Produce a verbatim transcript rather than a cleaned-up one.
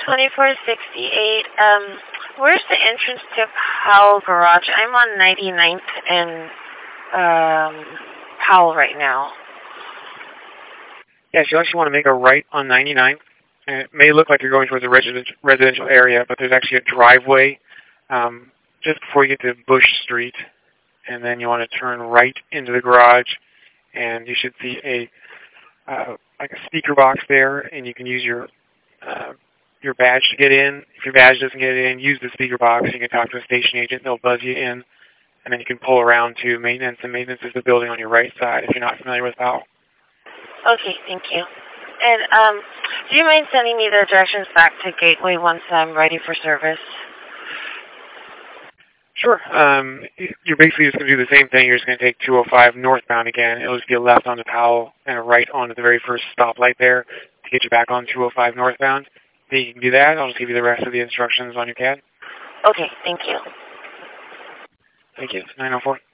twenty-four sixty-eight. Um, where's the entrance to Powell Garage? I'm on ninety-ninth and um, Powell right now. Yes, you actually want to make a right on ninety-ninth. And it may look like you're going towards a residential residential area, but there's actually a driveway um, just before you get to Bush Street. And then you want to turn right into the garage, and you should see a uh, like a speaker box there, and you can use your uh, your badge to get in. If your badge doesn't get in, use the speaker box. You can talk to a station agent; they'll buzz you in, and then you can pull around to maintenance. And maintenance is the building on your right side if you're not familiar with Powell. Okay, thank you. And um, do you mind sending me the directions back to Gateway once I'm ready for service? Sure. Um, you're basically just going to do the same thing. You're just going to take two oh five northbound again. It'll just be a left onto Powell and a right onto the very first stoplight there to get you back on two oh five northbound. Then you can do that. I'll just give you the rest of the instructions on your C A D. Okay, thank you. Thank you. nine oh four.